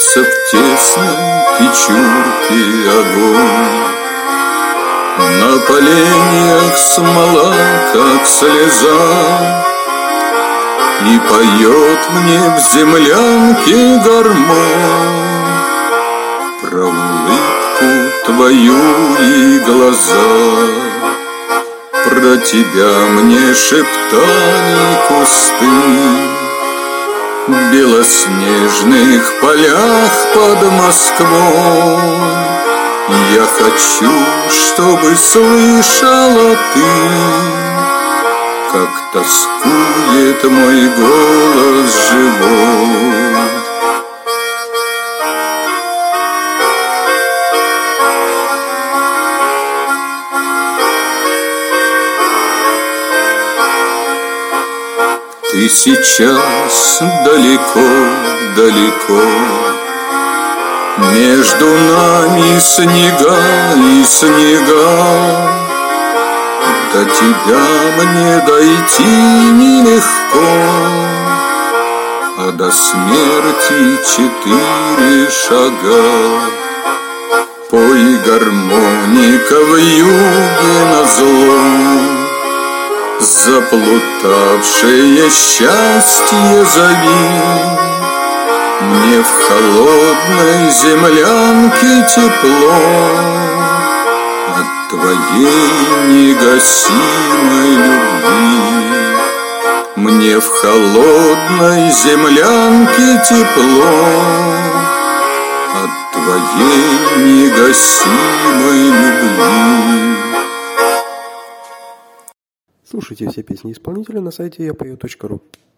Греется в тесной печурке огонь. На поленьях смола, как слеза, и поет мне в землянке гармонь про улыбку твою и глаза. Про тебя мне шептали кусты в белоснежных полях под Москвой. Я хочу, чтобы слышала ты, как тоскует мой голос живой. Ты сейчас далеко-далеко, между нами снега и снега. До тебя мне дойти нелегко, а до смерти 4 шага. Пой, гармоника, в юге назло, заплутавшее счастье зови. Мне в холодной землянке тепло от твоей негасимой любви. Мне в холодной землянке тепло от твоей негасимой любви. Слушайте все песни исполнителя на сайте yapою.ru.